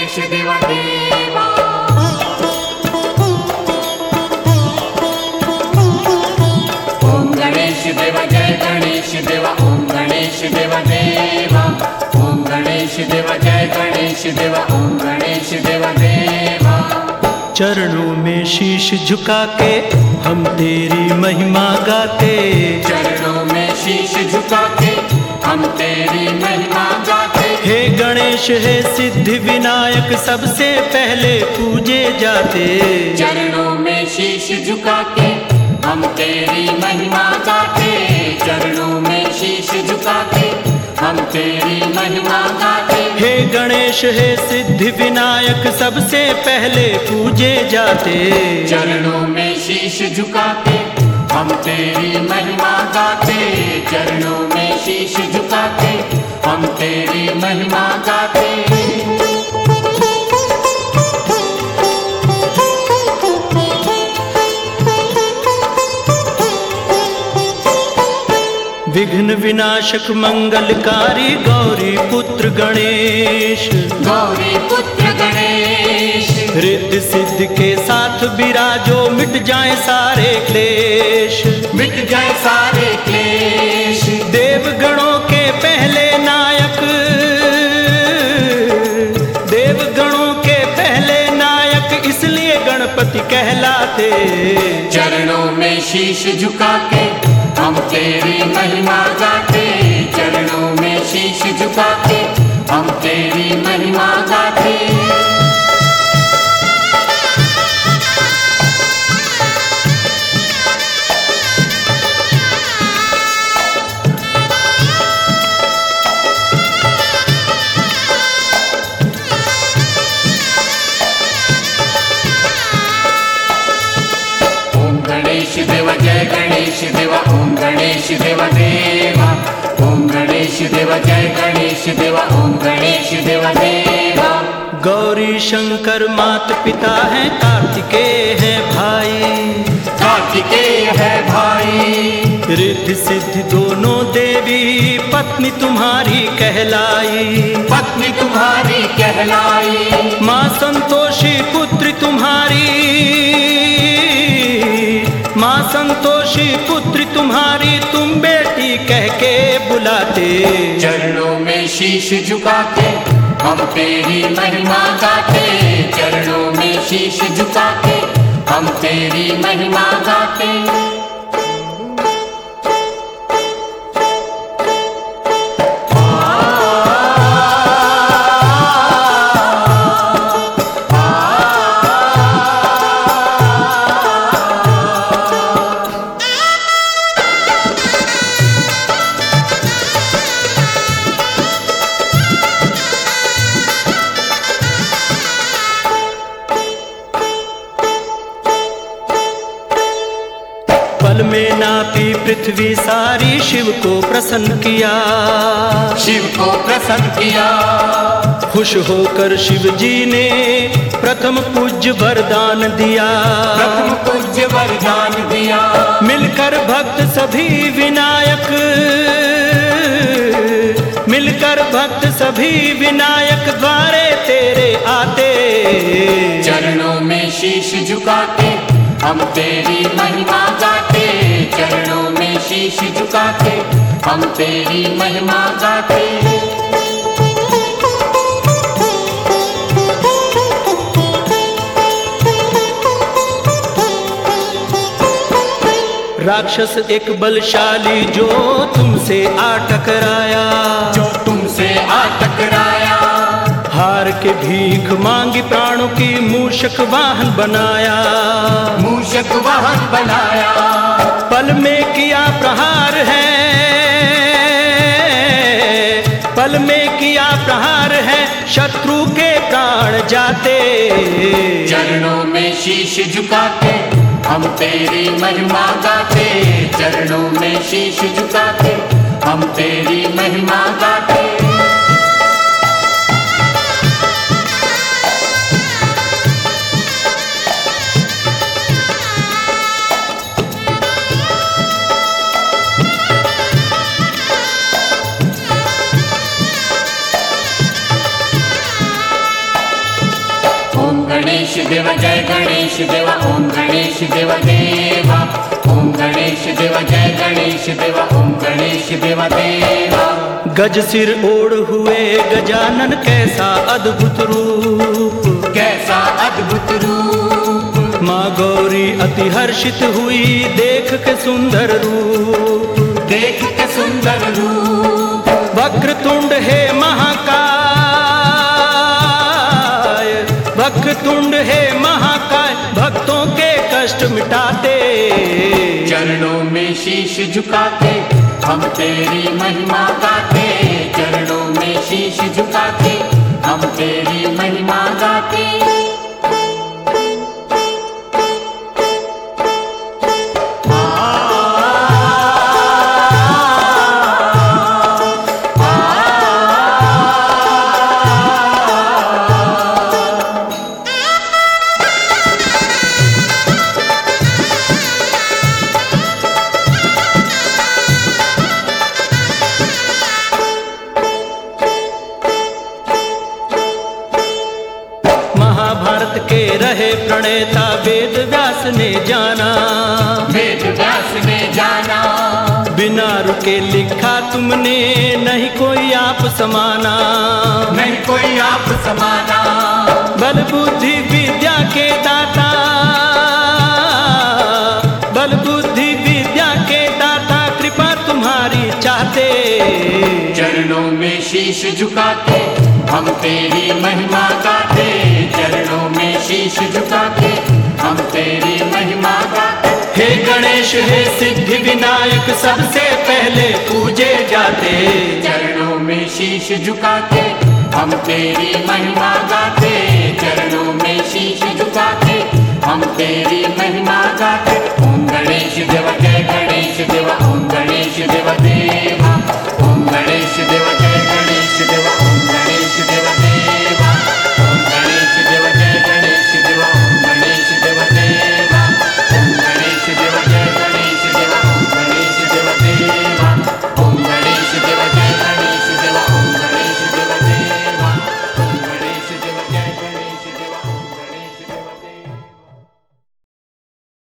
गणेश देवा देवा। ओम गणेश देवा जय गणेश देवा। ओम गणेश देवा देवा। ओम गणेश देवा जय गणेश देवा। ओम गणेश देवा देवा। चरणों में शीश झुका के हम तेरी महिमा गाते। चरणों में शीश झुका के हम तेरी महिमा गाते। हे गणेश हे सिद्धि विनायक सबसे पहले पूजे जाते। चरणों में शीश झुका के हम तेरी महिमा गाते। चरणों में शीश झुका के हम तेरी महिमा गाते। हे गणेश हे सिद्धि विनायक सबसे पहले पूजे जाते। चरणों में शीश झुका के हम तेरी महिमा गाते। चरणों में शीश झुका के हम तेरी महिमा गाते। विघ्न विनाशक मंगलकारी गौरी पुत्र गणेश। गौरी पुत्र गणेश रिद्धि सिद्धि के साथ विराजो मिट जाए सारे क्लेश। मिट जाए सारे क्लेश। देवगणों के पहले नायक। देवगणों के पहले नायक इसलिए गणपति कहलाते। चरणों में शीश झुका के हम तेरी महिमा गाते। चरणों में शीश झुका के हम तेरी महिमा गाते। ओम गणेश देवा जय गणेश देवा। ओम गणेश देवा देवा। ओम गणेश देवा जय गणेश देवा। ओम गणेश देवा देवा। गौरी शंकर मात पिता हैं कार्तिकेय है भाई। कार्तिकेय है भाई। रिद्धि सिद्धि दोनों देवी पत्नी तुम्हारी कहलाई। पत्नी तुम्हारी कहलाई। माँ संतोषी पुत्री तुम्हारी। माँ संतोषी पुत्री तुम्हारी तुम बेटी कह के बुलाते। चरणों में शीश झुका के हम तेरी महिमा गाते। चरणों में शीश झुका के हम तेरी महिमा गाते। पल में नापी पृथ्वी सारी शिव को प्रसन्न किया। शिव को प्रसन्न किया। खुश होकर शिव जी ने प्रथम पूज्य वरदान दिया। प्रथम पूज्य वरदान दिया। मिलकर भक्त सभी विनायक। मिलकर भक्त सभी विनायक द्वारे तेरे आते। चरणों में शीश झुका के हम तेरी महिमा गाते। चरणों में शीश झुका के हम तेरी महिमा गाते। राक्षस एक बलशाली जो तुमसे आ टकराया। जो तुमसे आ टकराया। हार के भीख मांगी प्राणों की मूषक वाहन बनाया। मूषक वाहन बनाया। पल में किया प्रहार है। पल में किया प्रहार है शत्रु के प्राण जाते। चरणों में शीश झुका के हम तेरी महिमा गाते। चरणों में शीश झुका के हम तेरी महिमा गाते। गणेश देव जय गणेश देव ओम गणेश देव देवा ओम गणेश देव जय गणेश देव ओम गणेश देव देवा। गज सिर ओढ़ हुए गजानन कैसा अद्भुत रूप, कैसा अद्भुत रूप। माँ गौरी अति हर्षित हुई देख के सुंदर रूप, देख के सुंदर रूप। वक्रतुंड हे महाकाय, वक्रतुंड हे महाकाय, भक्तों के कष्ट मिटाते। चरणों में शीश झुकाते हम तेरी महिमा गाते, चरणों में शीश झुकाते हम तेरी महिमा गाते। महाभारत के रहे प्रणेता वेद व्यास ने जाना, वेद व्यास ने जाना। बिना रुके लिखा तुमने नहीं कोई आप समाना, नहीं कोई आप समाना। बल बुद्धि विद्या के दाता, बल बुद्धि विद्या के दाता, कृपा तुम्हारी चाहते। चरणों में शीश झुकाते हम तेरी महिमा गाते, चरणों में शीश झुकाते हम तेरी महिमा गाते। हे गणेश हे सिद्धि विनायक सबसे पहले पूजे जाते। चरणों में शीश झुकाते हम तेरी महिमा गाते, चरणों में शीश झुकाते हम तेरी महिमा गाते। ओम गणेश देव जय गणेश देव ओम गणेश देव देव।